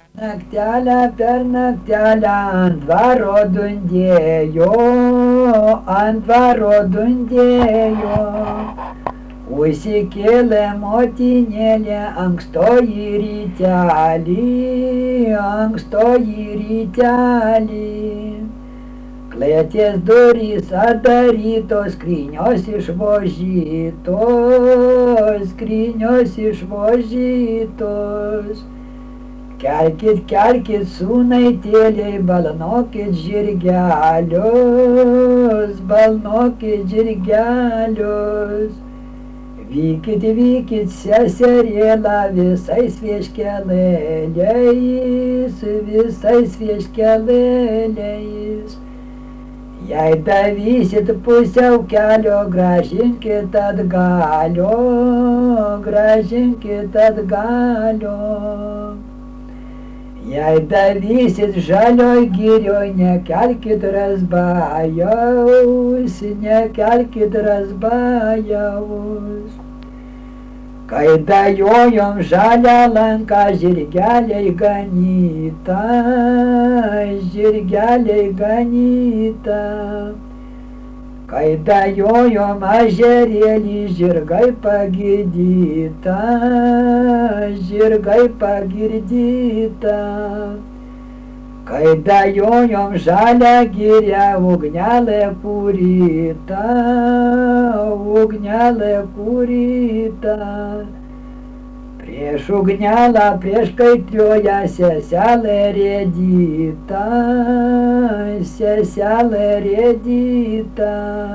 Naktelę per naktelę ant dvaro dundėjo, ant dvaro dundėjo. Užsikėlė motinėlė ankstoji rytelį, ankstoji rytelį. Klėties durys atidarytos, skrynios išvožytos, skrynios išvožytos. Kelkit, kelkit sūnaitėliai, balnokit žirgelius, balnokit žirgelius. Vykit, vykit seserėlą visais vieškelėliais, visais vieškelėliais. Jei davysit pusiau kelio, gražinkit atgalio, gražinkit atgalio. Jei davysit žalioj girioj, nekelkit razbajaus, nekelkit razbajaus. Kai dajojom žalią lanką, žirgeliai ganyta, žirgeliai ganyta. Kai dajojom ežerėlį, žirgai pagirdyta, žirgai pagirdyta. Kai dajojom žalią girią, ugnelė kūryta, ugnelė kūryta. Prieš ugnelę, prieš kaitrioją seselė rėdyta, seselė rėdyta.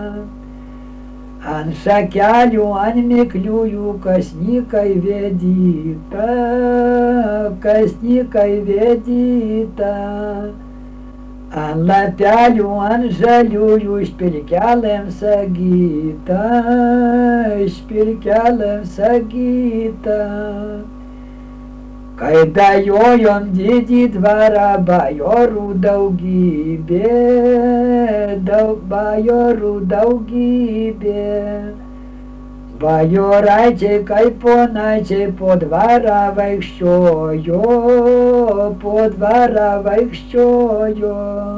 Ant šakelių, ant mikliųjų kasnykai vėdyta, kasnykai vėdyta. Ant lapelių, ant žaliųjų špilkelėm sagyta, špilkelėm sagyta. Kai dajojom didį dvarą, bajorų daugybė, bajorų daugybė. Bajoraičiai kaip ponaičiai po dvarą vaikščiojo, po dvarą vaikščiojo.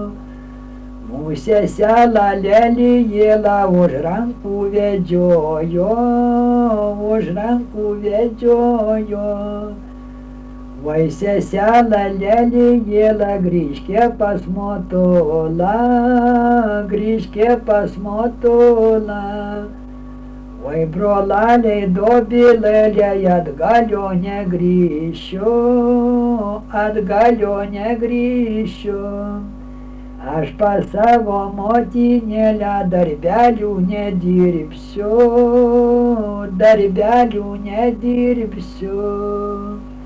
Mūsų seselą lelijėlą už rankų vedžiojo, už rankų vedžiojo. Vai seselą lelijėlą grįžkė pas motulą, grįžkė pas motulą. Vai brolaliai dobilėliai atgalio negrįšiu, atgalio negrįšiu. Aš pas savo motinėlę darbelių nedirbsiu, darbelių nedirbsiu.